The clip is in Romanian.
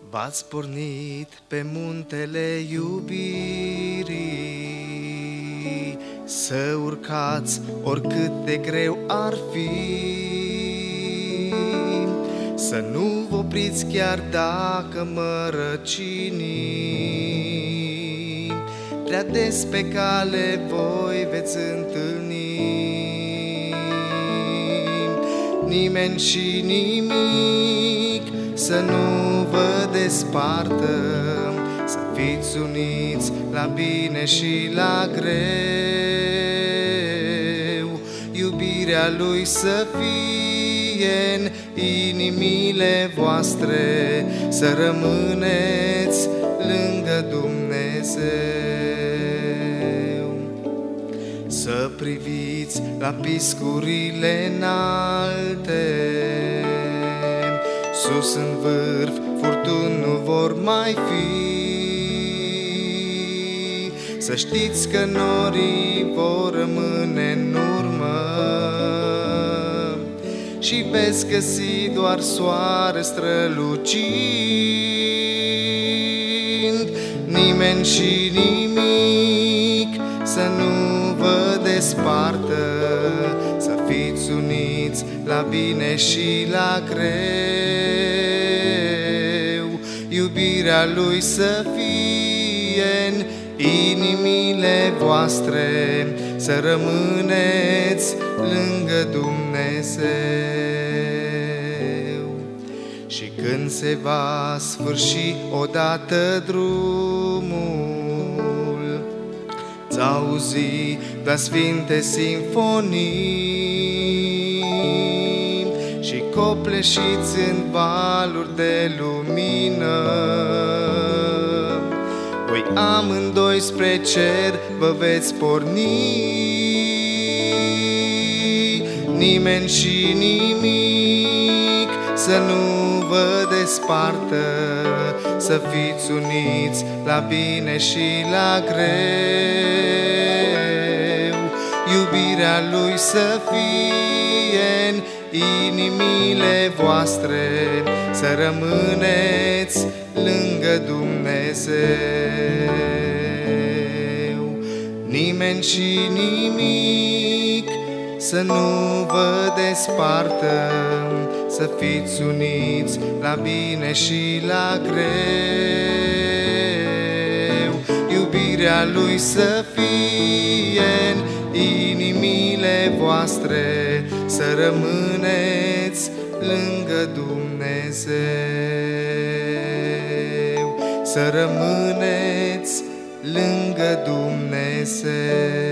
V-ați pornit pe muntele iubirii, să urcați oricât de greu ar fi, să nu vă opriți chiar dacă mărăcinii prea des pe cale voi veți întâlni. Nimeni și nimic să nu vă despartă, să fiți uniți la bine și la greu. Iubirea Lui să fie în inimile voastre, să rămâneți lângă Dumnezeu. Să priviți la piscurile înalte, sus în vârf furtuni nu vor mai fi. Să știți că norii vor rămâne în urmă și veți găsi doar soare strălucind. Nimeni și nimic să nu vă despartă, să fiți uniți la bine și la greu. Iubirea Lui să fie în inimile voastre, să rămâneți lângă Dumnezeu. Și când se va sfârși odată drumul, ți auzi la sfinte simfonii și copleșiți în valuri de lumină, voi amândoi spre cer vă veți porni. Nimeni și nimic să nu vă despartă, să fiți uniți la bine și la greu. Iubirea Lui să fie în inimile voastre, să rămâneți lângă Dumnezeu. Nimeni și nimic să nu vă despartă, să fiți uniți la bine și la greu. Iubirea Lui să fie în inimile voastre, să rămâneți lângă Dumnezeu, să rămâneți lângă Dumnezeu.